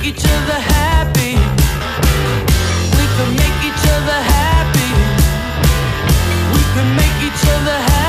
each other happy. We can make each other happy. We can make each other happy.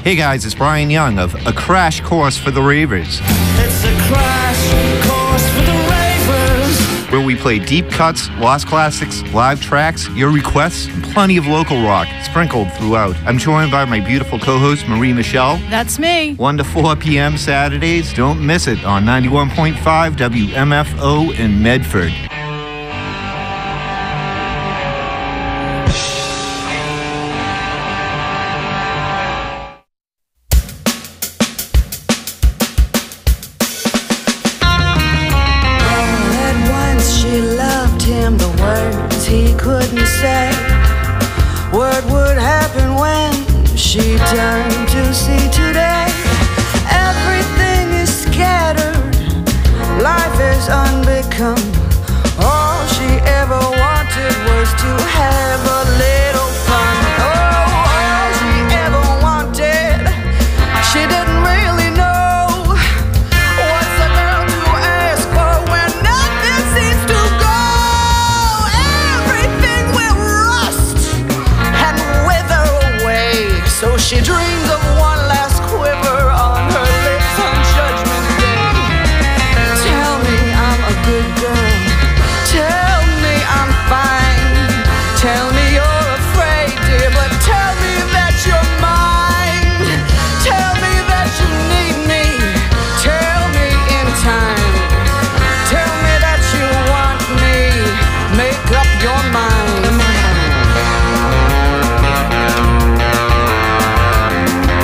Hey guys, it's Brian Young of A Crash Course for the Ravers. It's a crash course for the ravers. Where we play deep cuts, lost classics, live tracks, your requests, and plenty of local rock sprinkled throughout. I'm joined by my beautiful co-host, Marie Michelle. That's me. 1 to 4 p.m. Saturdays. Don't miss it on 91.5 WMFO in Medford. What would happen when she turned to see today? Everything is scattered, life is unbecome. All she ever wanted was to have a little fun. Oh, all she ever wanted, she didn't really know. What's a girl to ask for when nothing seems to go? Everything will rust and wither away. So she dreams of one last quiver on her lips on Judgment Day. Tell me I'm a good girl. Tell me I'm fine. Tell me you're afraid, dear, but tell me that you're mine. Tell me that you need me. Tell me in time. Tell me that you want me. Make up your mind.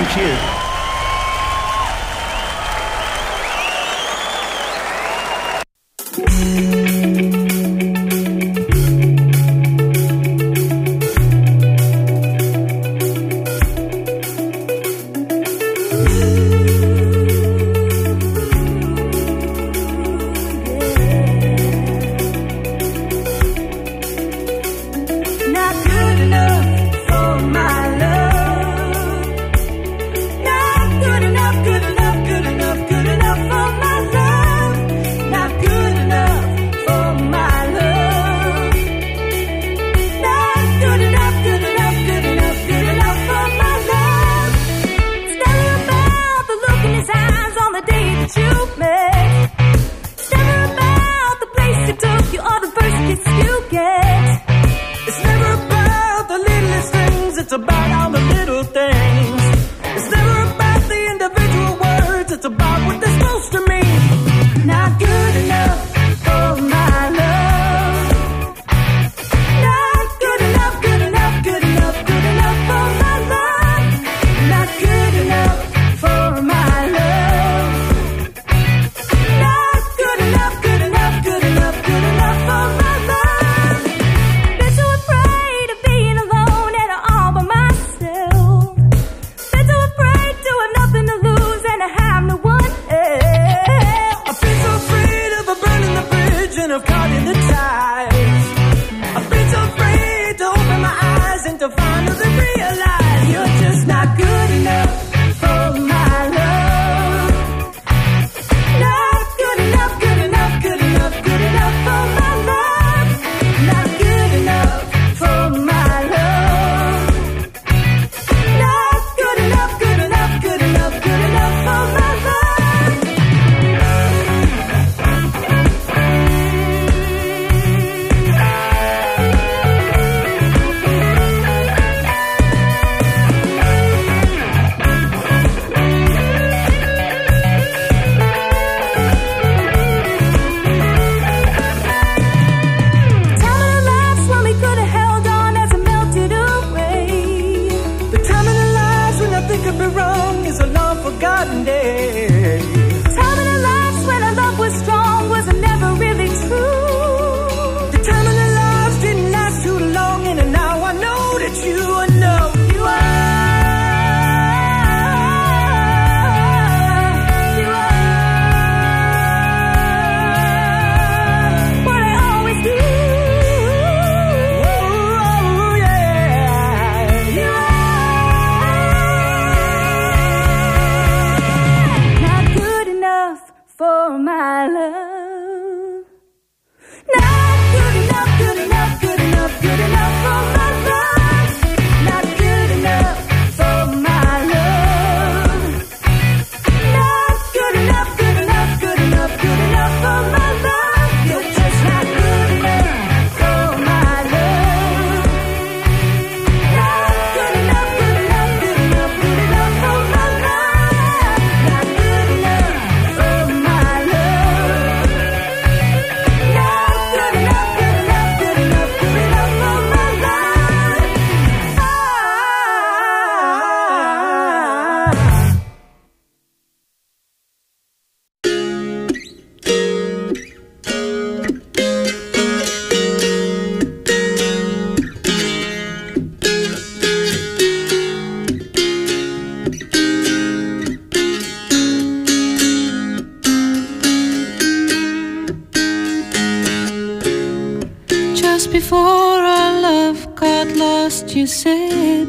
Cheers. before our love got lost, you said,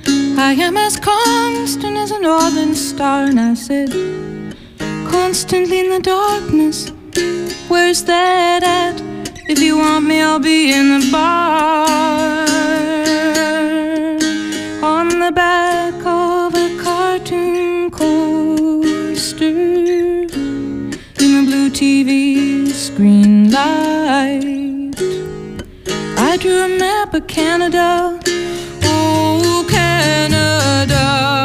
I am as constant as a northern star. And I said, constantly in the darkness, where's that at? If you want me, I'll be in the bar, on the back of a cartoon coaster, in the blue TV screen light. I drew a map of Canada, oh Canada,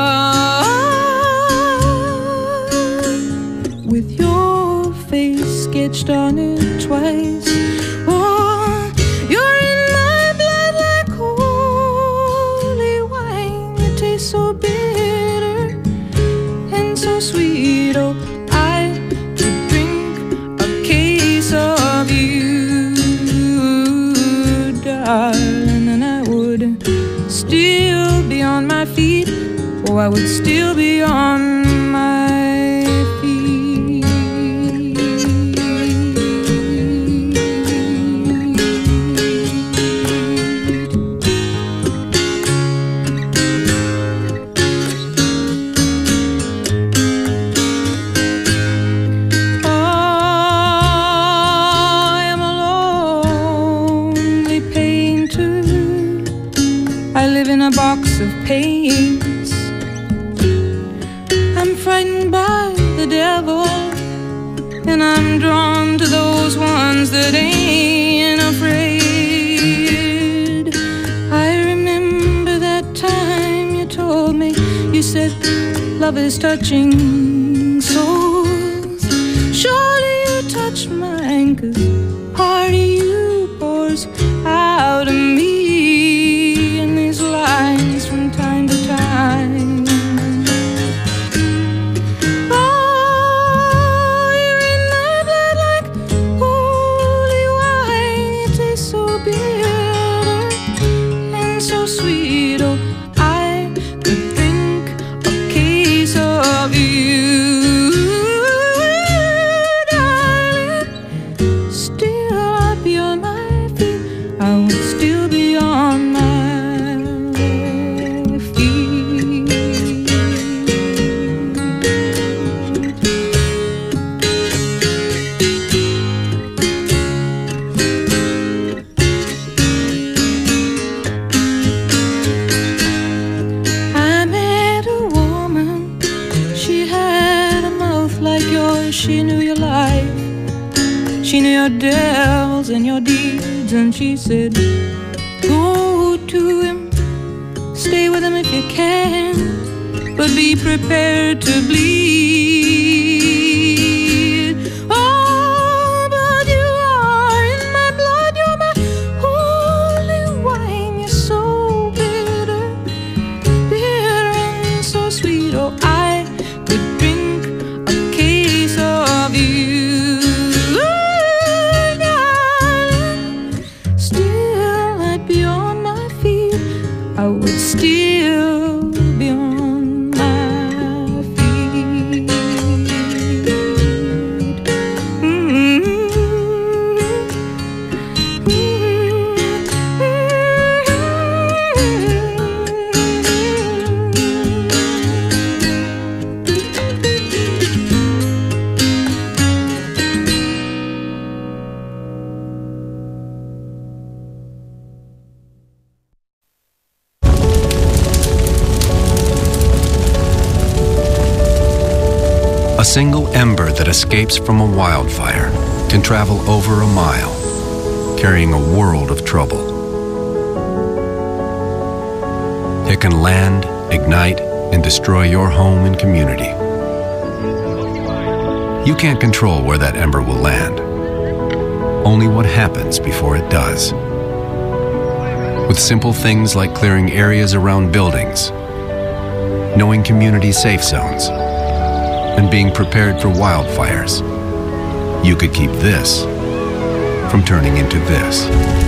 with your face sketched on it twice. Oh, you're in my blood like holy wine. You taste so bitter, darling, and I would still be on my feet. Oh, I would still be on my feet. Oh, I am a lonely painter. I live in a box of paints. I'm frightened by the devil, and I'm drawn to those ones that ain't afraid. I remember that time you told me, you said love is touching souls. Surely you touched mine, 'cause part of you pours out of me in these lines from time to time. She knew your life, she knew your devils and your deeds, and she said, go to him, stay with him if you can, but be prepared to bleed. Oh, but you are in my blood, you're my holy wine, you're so bitter, bitter and so sweet. Oh, I could drink of you, darling. Still I'd be on my feet, I would still be on my feet. A single ember that escapes from a wildfire can travel over a mile, carrying a world of trouble. It can land, ignite, and destroy your home and community. You can't control where that ember will land, only what happens before it does. With simple things like clearing areas around buildings, knowing community safe zones, and being prepared for wildfires, you could keep this from turning into this.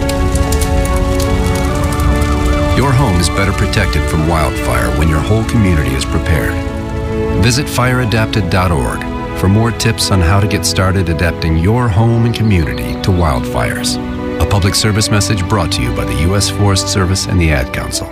Your home is better protected from wildfire when your whole community is prepared. Visit fireadapted.org for more tips on how to get started adapting your home and community to wildfires. A public service message brought to you by the U.S. Forest Service and the Ad Council.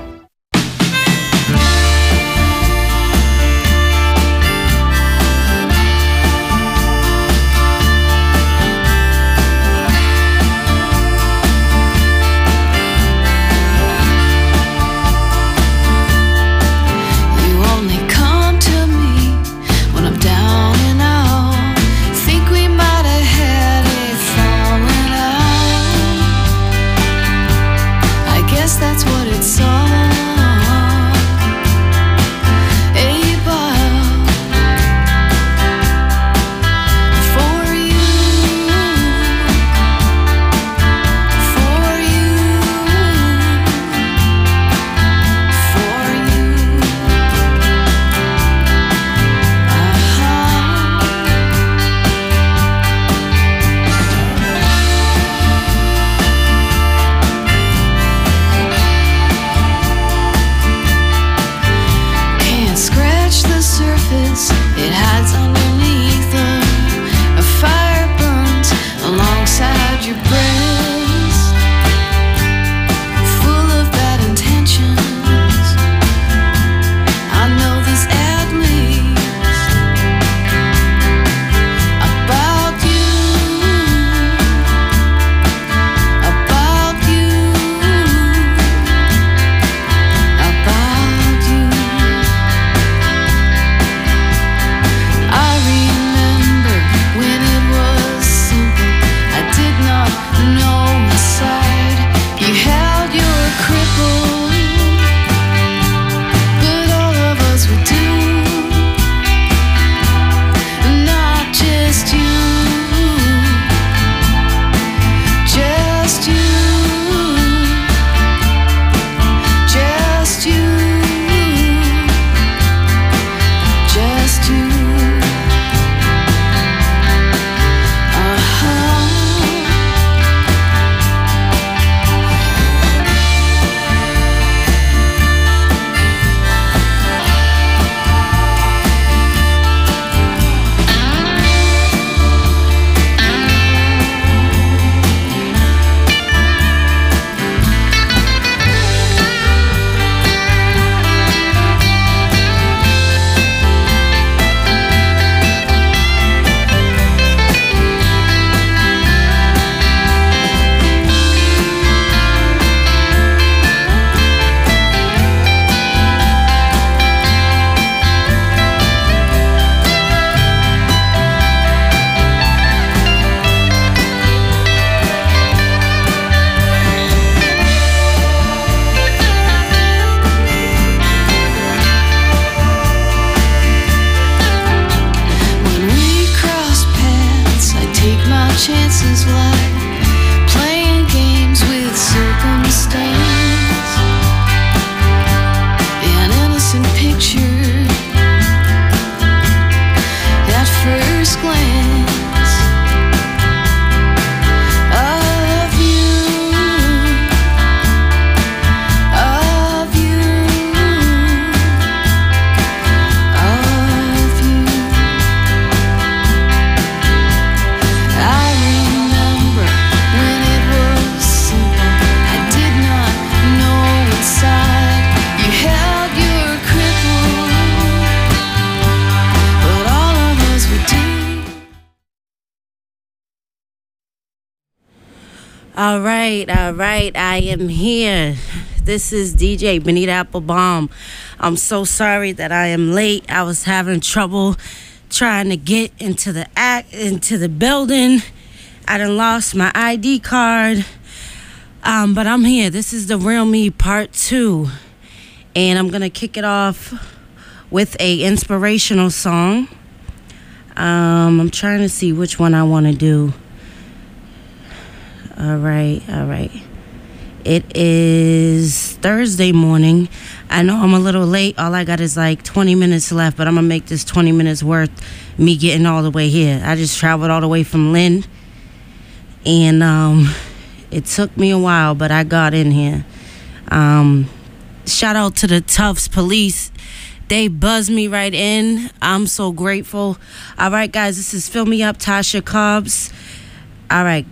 That's what it's all All right, I am here. This is DJ Benita Applebaum. I'm so sorry that I am late. I was having trouble trying to get into the building. I done lost my ID card. But I'm here. This is The Real Me Part 2. And I'm going to kick it off with a inspirational song. I'm trying to see which one I want to do. All right. It is Thursday morning. I know I'm a little late. All I got is like 20 minutes left, but I'm going to make this 20 minutes worth me getting all the way here. I just traveled all the way from Lynn. And it took me a while, but I got in here. Shout out to the Tufts police. They buzzed me right in. I'm so grateful. All right, guys, this is Fill Me Up, Tasha Cobbs. All right.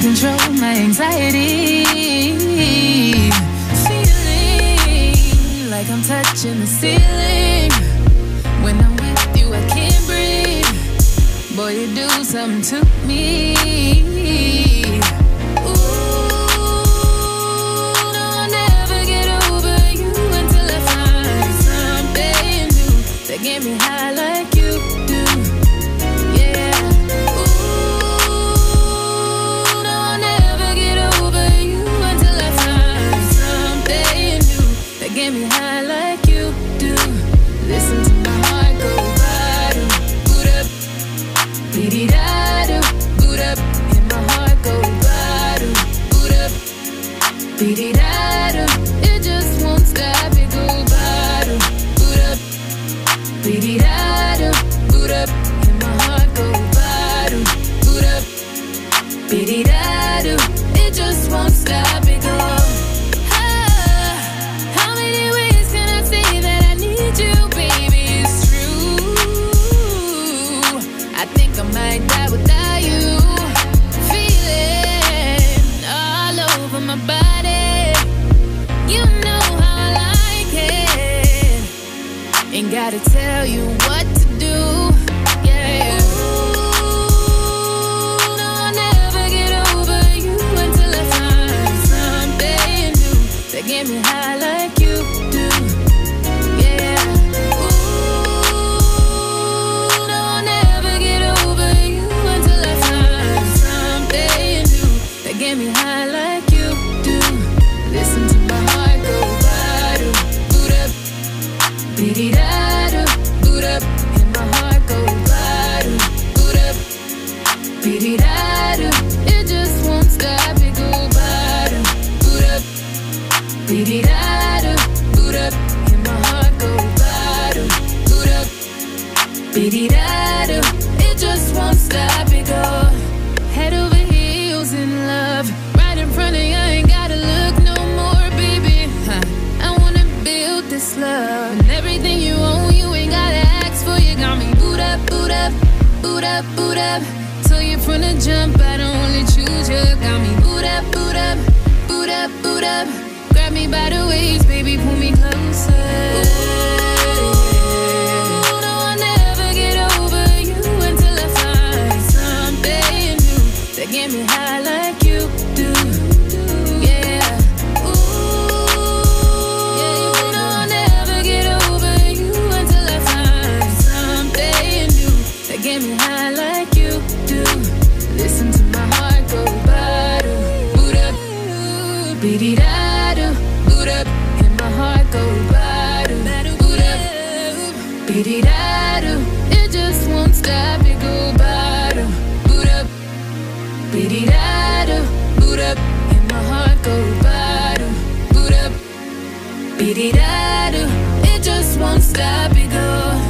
control my anxiety. Feeling like I'm touching the ceiling. When I'm with you, I can't breathe. Boy, you do something to me. Ooh, no, I'll never get over you until I find something new that get me high like you do. Yeah. Ooh, no, I'll never get over you until I find something new that get me high like you do. Listen to my heart go bottom, boot up, beat-it-da-do, boot up, and my heart go bottom, boot up, beat-it-da-do. It just won't stop, it go bottom, boot up, beat-it-da-do, boot up, and my heart go bottom, boot up, beat-it-da-do. It just won't stop, it go. How many ways can I say that I need you, baby? It's true. I think I might die without you. Feeling all over my body. You know how I like it. Ain't gotta tell you what to do. Yeah. Ooh, no, I'll never get over you until I find something new that get me high like you do. Yeah. Ooh, no, I'll never get over you until I find something new that get me high like you do. Listen to my heart go bottom, boot up, beat-it-da-do, boot up, and my heart go bottom, boot up, beat-it-da-do. It just won't stop, it go bottom, boot up, beat-it-da-do, boot up, and my heart go bottom, boot up, beat-it-da-do. It just won't stop, it go. Head over heels in love, right in front of you, ain't gotta look no more, baby. I wanna build this love, and everything you own, you ain't gotta ask for. You got me boot up, boot up, boot up, boot up. So you from the jump, I don't only choose you. Got me boot up, boot up, boot up, boot up. Grab me by the waist, baby, pull me closer. Ooh, no, I'll never get over you until I find something new that get me high like you do. Yeah. Ooh, no, I'll never get over you until I find something new that get me high like you do. Listen to my heart go bottom, boot up, beat-it-da-do, boot up, and my heart go bottom, boot up, beat-it-da-do. It just won't stop, it go bottom, boot up, beat-it-da-do, boot up, and my heart go bottom, boot up, beat-it-da-do. It just won't stop, it go.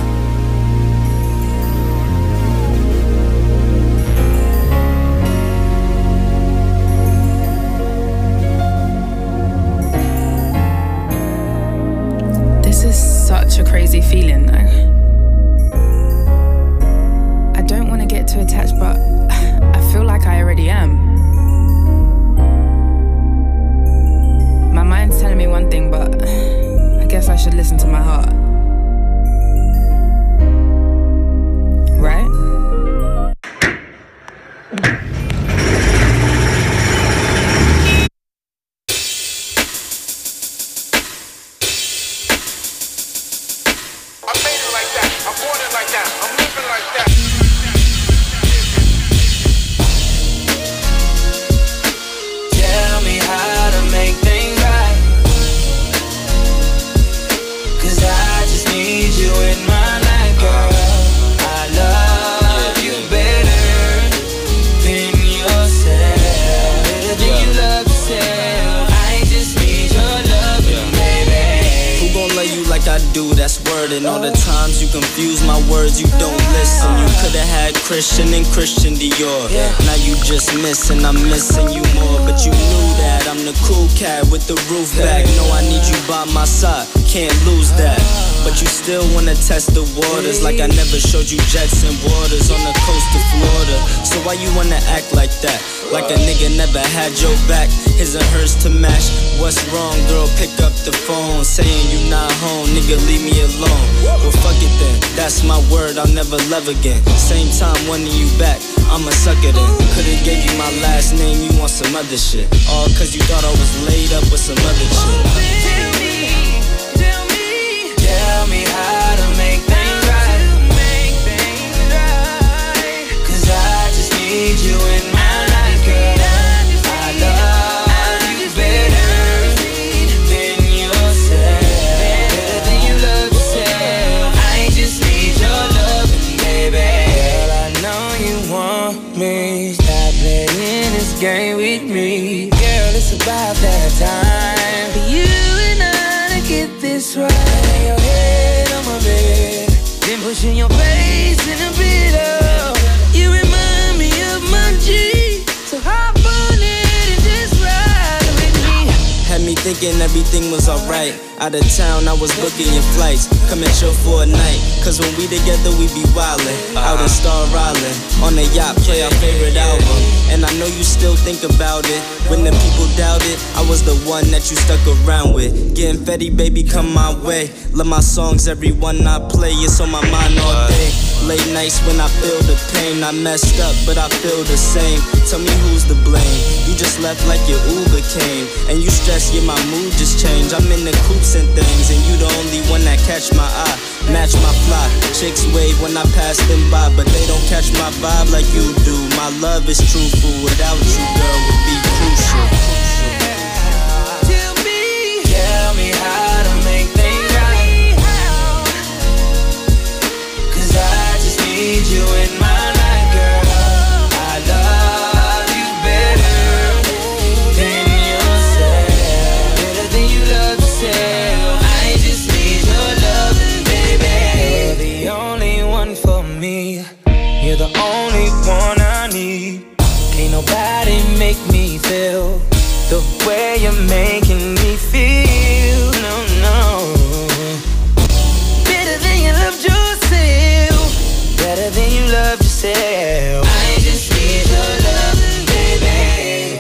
This is such a crazy feeling though. I don't want to get too attached, but I feel like I already am. My mind's telling me one thing, but I guess I should listen to my heart. Right? Tell me how to make things right, 'cause I just need you in my life, girl. I love you better than yourself, better than you love yourself. I just need your love, baby. Who gon' love you like I do? That's word. And all the times you confuse my words, you don't listen. You could've had Christian and Christian Dior. Now you just missing, I'm missing you more. But you knew that I'm the cool cat with the roof back. No, I need you by my side, can't lose that. But you still wanna test the waters, like I never showed you jets and waters on the coast of Florida. So why you wanna act like that? like a nigga never had your back. His and hers to match. What's wrong, girl? Pick up the phone, saying you not home, nigga, leave me alone. Well, fuck it then, that's my word, I'll never love again. Same time wanting you back, I'ma suck it in. Could've gave you my last name, you want some other shit. All cause you thought I was laid up with some other shit. Tell me how to make things right. Cause I just need you in my life, girl. I love you better than yourself, better than you love yourself. I just need your loving, baby. Girl, I know you want me. Stop playing this game with me. Girl, it's about that time for you and I to get this right. Lay your head on my bed, then pushing your face in the middle. You remind me of my G, so hop on it and just ride with me. Had me thinking everything was alright. Out of town, I was booking your flights. Come and chill for a night, cause when we together, we be wildin'. Out in Star Island, on the yacht, play our favorite album. And I know you still think about it. When the people doubt it, I was the one that you stuck around with. Getting Fetty, baby, come my way. Love my songs, every one I play, it's on my mind all day. Late nights when I feel the pain. I messed up, but I feel the same. Tell me who's to blame. You just left like your Uber came. And you stress, yeah, my mood just changed. I'm in the coops and things, and you the only one that catch my eye. Match my fly. Chicks wave when I pass them by, but they don't catch my vibe like you do. My love is truthful. Without you, girl, would be crucial. Tell me how to make things right. Cause I just need you in my life, girl. I love you better than yourself, better than you love yourself. I just need your love, baby. You're the only one for me. You're the only one I need. Ain't nobody make me feel the way you're making me feel. No, no. Better than you loved yourself, better than you loved yourself. I just need your love, baby.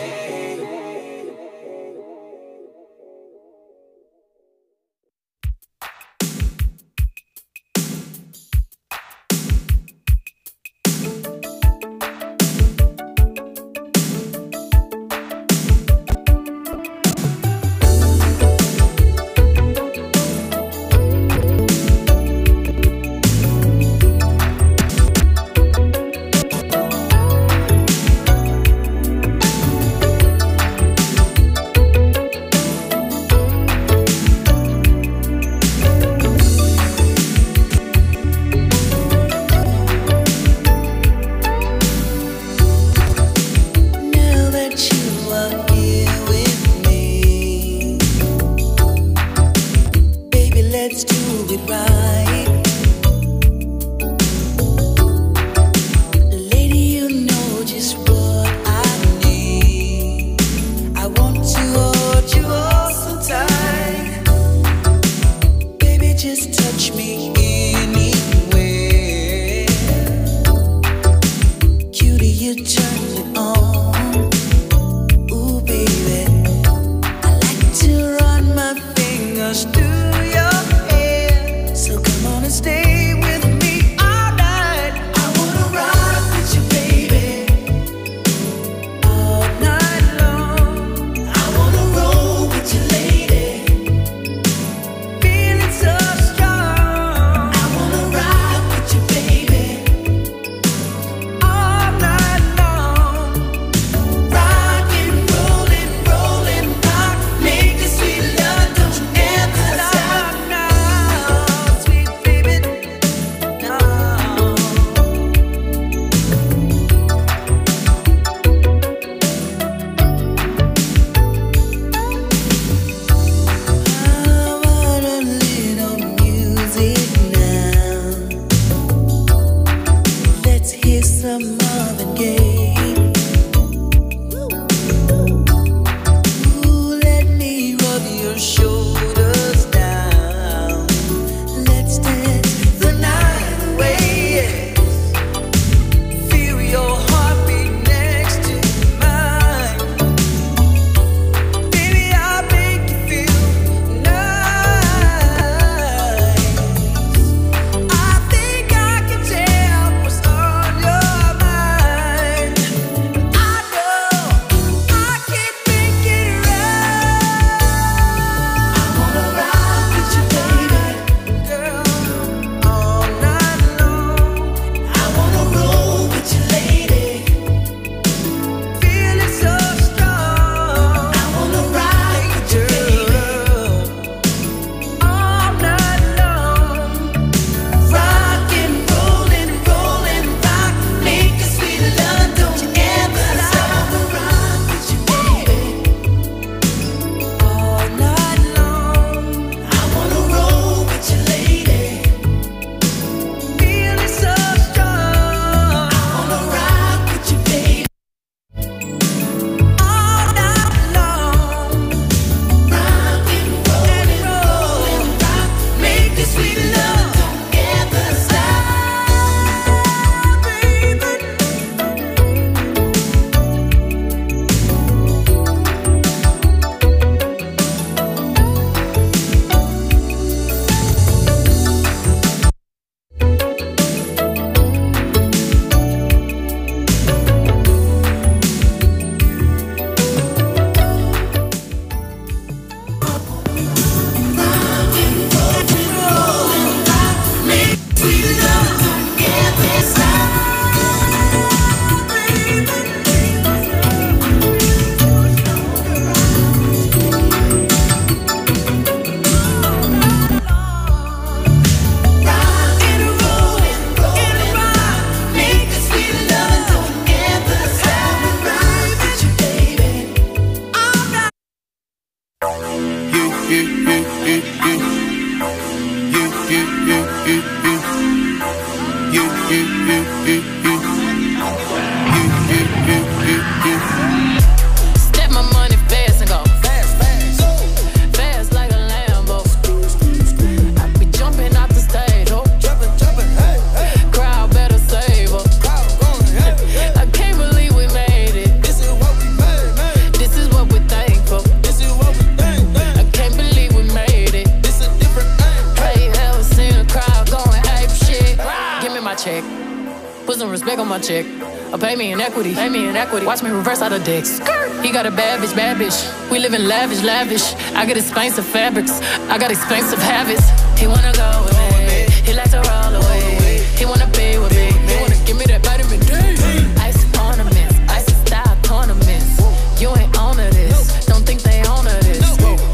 my check. Or pay me in equity, watch me reverse out of dicks. He got a bad bitch. We live in lavish. I got expensive fabrics, I got expensive habits. He wanna go with me, he likes to roll away. He wanna be with me, he wanna give me that vitamin D. Ice ornaments, ice style tournaments. You ain't on to this, don't think they own to this.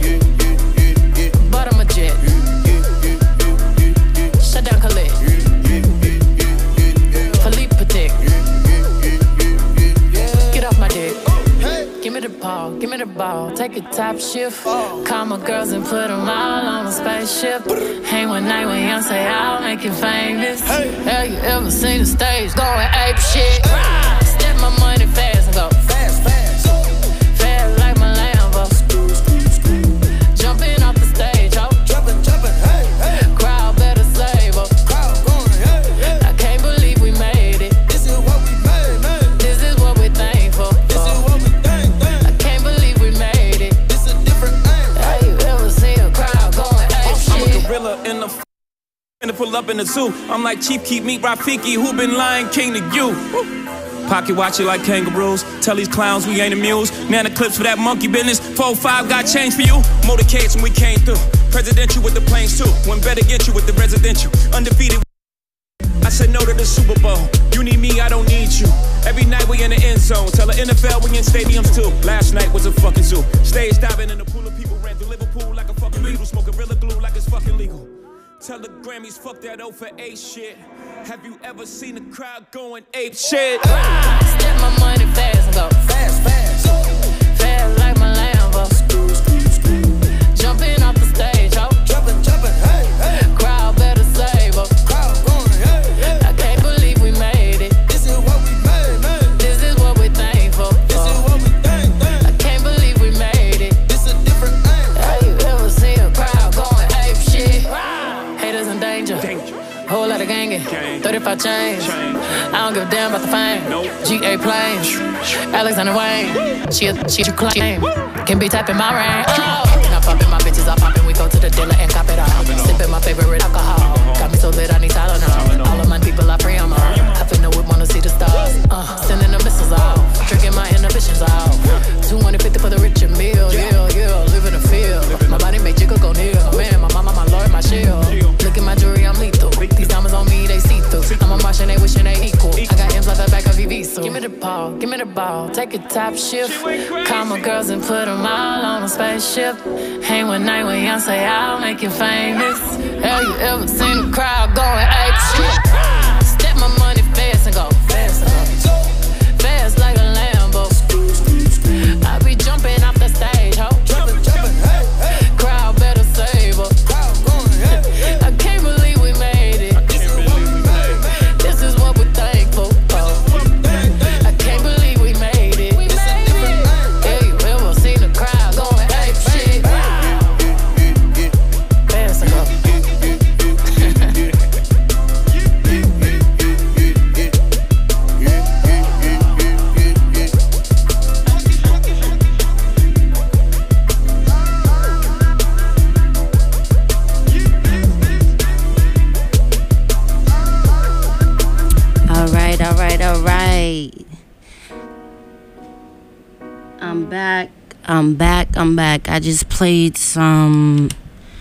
But I'm a jet. Shut down Khalid. Philippe Patek. Get off my dick. Give me the ball, take a top shift. Call my girls and put them all on a spaceship. Hang one night with Beyonce, I'll make you famous. Have you ever seen the stage going ape shit? Step my money fast and go fast like my Lambo. Jumping off the stage, oh. Jumping, hey. Crowd better save up. I can't believe we made it. This is what we made, man. This is what we're thankful. This is what we think, man. I can't believe we made it. This a different thing. Have you ever seen a crowd going ape shit? I'm a gorilla in the and to pull up in the zoo. I'm like Chief Keef, meet Rafiki, who been Lion King to you? Pocket watch it like kangaroos. Tell these clowns we ain't amused. Nana clips for that monkey business. 4-5 got change for you. Motorcades when we came through. Presidential with the planes too. One better get you with the residential. Undefeated. I said no to the Super Bowl. You need me, I don't need you. Every night we in the end zone. Tell the NFL we in stadiums too. Last night was a fucking zoo. Stage diving in the pool of people. Ran through Liverpool like a fucking Beatle. Smoke Gorilla Glue like it's fucking legal. Tell the Grammys, fuck that 0 for 8 shit. Have you ever seen a crowd going ape shit? Step my money fast and go fast like my Lambo. Jumping off the stage, oh. Jumping, hey. Crowd better save up. I can't believe we made it. This is what we made, man. This is what we're thankful. This is what we think, man. I can't believe we made it. This a different thing. Have you ever seen a crowd going ape shit? Haters in danger. Whole lot of gangin'. 35 chains. I don't give a damn about the fame. GA planes. Alexander Wayne. She claim. Can be tapping my rain. And I'm popping my bitches, I poppin'. We go to the dealer and cop it all. Sippin' my favorite alcohol. Got me so lit, I need Tylenol. All of my people, I pray I'm all. I finna whip, wanna see the stars. Sending the missiles off. Drinking my inhibitions off. 250 for the rich and meal. Yeah. Live in the field. My body make jiggle go near. Man, my mama, my lord, my shield. Look at my jewelry, I'm lethal. These diamonds on me, they see through. I'm a Martian, they wishing they equal. I got M's like the back of VV, so give me the ball, take a top shift. Call my girls and put them all on a spaceship. Hang one night with Beyonce, I'll make you famous. Have you ever seen a crowd going ape shit? Step my money fast and go fast like a Lambo. I be jumping off the stage, ho. Jumping, hey. Crowd better save up. I can't believe we made it. This is what we're thankful for. I can't believe we made it. Yeah, you ever seen the crowd going ape shit? Fast and go. All right. I'm back. I just played some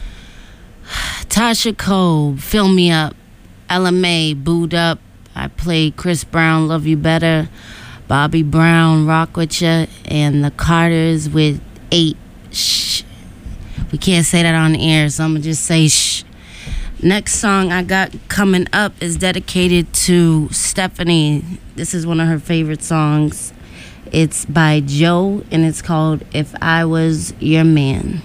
Tasha Cole, Fill Me Up, LMA, Booed Up. I played Chris Brown, Love You Better, Bobby Brown, Rock With Ya, and the Carters with 8. Shh. We can't say that on the air, so I'm going to just say shh. Next song I got coming up is dedicated to Stephanie. This is one of her favorite songs. It's by Joe, and it's called If I Was Your Man.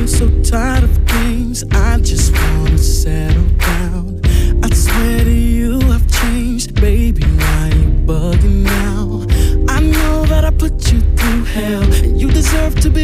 I'm so tired of games, I just wanna settle down. I swear to you I've changed, baby, why you bugging now? I know that I put you through hell, and you deserve to be